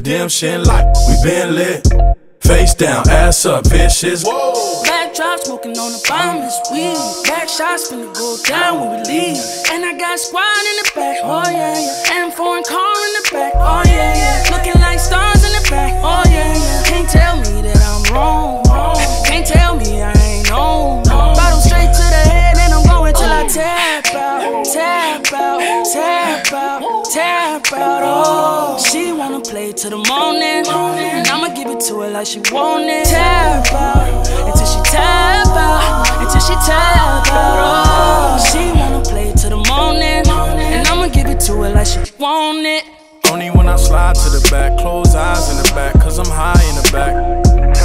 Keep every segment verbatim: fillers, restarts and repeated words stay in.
redemption like we been lit. Face down, ass up, vicious. Whoa. Backdrop smoking on the bombless weed. Back shots finna go down when we leave. And I got squad in the back, oh yeah, yeah. And foreign car in the back, oh yeah, yeah. Looking like stars in the back, oh yeah, yeah. Can't tell me that I'm wrong, wrong. Can't tell me I ain't on. Bottom straight to the head and I'm going till I tap out, tap out, tap out, tap out. Oh, she wanna play till the morning, and I'ma give it to her like she want it. Tap out until she tap out, until she tap out. Oh, she wanna play till the morning, and I'ma give it to her like she want it. Only when I slide to the back, close eyes in the back, cause I'm high in the back.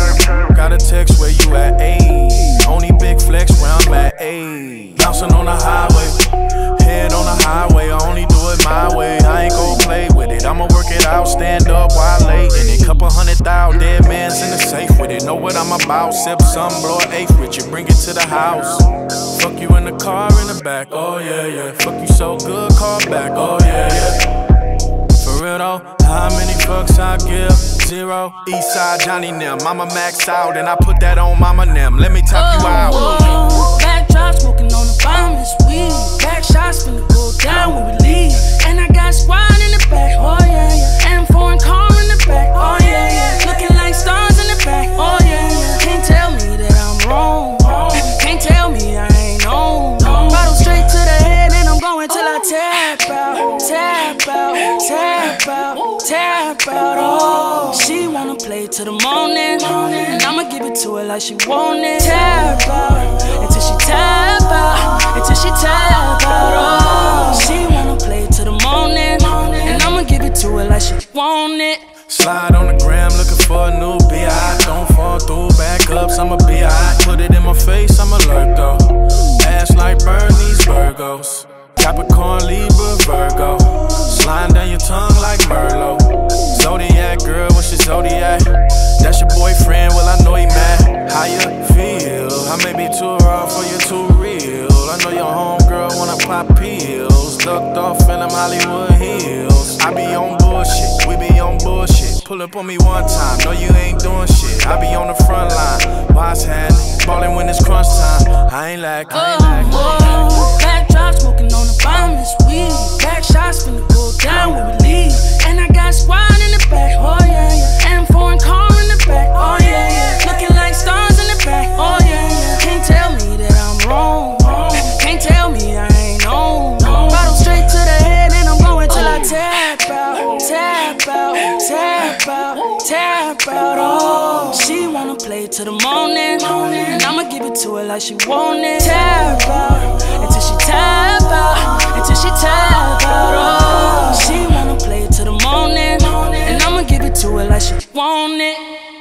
Got a text where you at, ayy. Only big flex where I'm at, ayy. Bouncing on the highway, head on the highway. I only do it my way, I ain't gon' play with it. I'ma work it out, stand up while late in it. Couple hundred thousand, dead man's in the safe with it. Know what I'm about, sip some, blow an eighth with you, bring it to the house. Fuck you in the car in the back, oh yeah, yeah. Fuck you so good, call back, oh yeah, yeah. For real though, how many fucks I give? Zero. Eastside Johnny Nem, Mama max out, and I put that on Mama Nem. Let me talk you out. Oh, backdrop smoking on the bombless weed. Back shots finna go down when we leave. And I got squad in the back, oh yeah, yeah. And foreign car in the back, oh yeah, yeah. Looking like stars in the back, oh yeah, yeah. Can't tell me that I'm wrong, wrong. Can't tell me I ain't on. Bottom straight to the head and I'm going till I tap out, tap out, tap out, tap out. Oh, she wanna play till the morning, and I'ma give it to her like she want it. Tap out until she tap out, until she tap out. Oh, she wanna play till the morning, and I'ma give it to her like she want it. Slide on the gram looking for a new B I. Don't fall through, back ups, I'm a B I. Put it in my face, I'm alert though. Ass like Bernie's Virgos. Capricorn, Libra, Virgo. Sliding down your tongue like Merlot. Zodiac, girl, what's your Zodiac? That's your boyfriend, well I know he mad. How you feel? I may be too raw for you, too real. I know your homegirl wanna pop pills. Ducked off in them Hollywood hills. I be on bullshit, we be on bullshit. Pull up on me one time, no you ain't doing shit. I be on the front line, what's happening? Ballin' when it's crunch time, I ain't like, I ain't like. Oh, oh, backdrop smoking on the bombless weed. Back shots finna go down when we leave. And I got squad in the back, oh yeah, yeah. And foreign car in the back, oh yeah, yeah. Looking like stars in the back, oh yeah, yeah. Can't tell me that I'm wrong, wrong. Can't tell me I ain't on. Bottom straight to the head and I'm going till I tap out, tap out, tap out, tap out. Oh, she wanna play till the morning, and I'ma give it to her like she want it. Tap out until she tap out, until she tap out. Oh, she wanna play till the morning, and I'ma give it to her like she want it.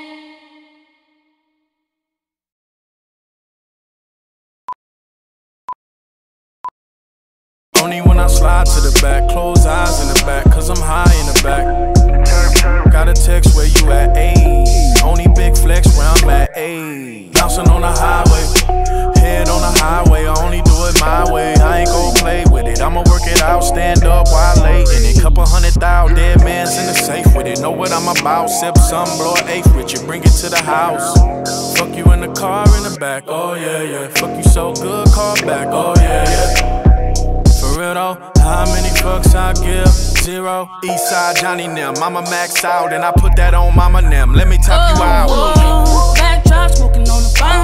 Only when I slide to the back, close eyes in the back, cause I'm high in the back. Got a text where you at, ayy. Only big flex where I'm at, ayy. Bouncing on the highway, head on the highway. I only do it my way, I ain't gon' play with it. I'ma work it out, stand up while late in it. Couple hundred thousand, dead man's in the safe with it. Know what I'm about, sip some, blow an eighth with you, bring it to the house. Fuck you in the car in the back, oh yeah, yeah. Fuck you so good, call back, oh yeah, yeah. For real though, how many fucks I give? Zero. Eastside Johnny Nem, Mama max out, and I put that on Mama Nem. Let me talk you out. Oh, backdrop smoking on the bomb.